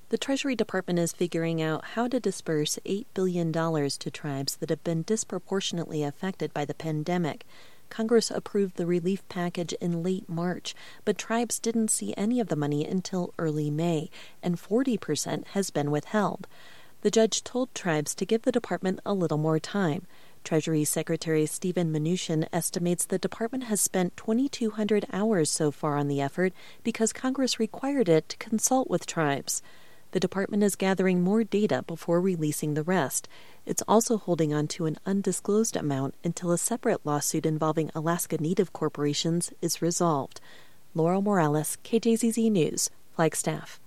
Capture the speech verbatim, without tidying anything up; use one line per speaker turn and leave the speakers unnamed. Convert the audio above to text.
The Treasury Department is figuring out how to disperse eight billion dollars to tribes that have been disproportionately affected by the pandemic. Congress approved the relief package in late March, but tribes didn't see any of the money until early May, and forty percent has been withheld. The judge told tribes to give the department a little more time. Treasury Secretary Steven Mnuchin estimates the department has spent twenty-two hundred hours so far on the effort because Congress required it to consult with tribes. The department is gathering more data before releasing the rest. It's also holding on to an undisclosed amount until a separate lawsuit involving Alaska Native corporations is resolved. Laurel Morales, K J Z Z News, Flagstaff.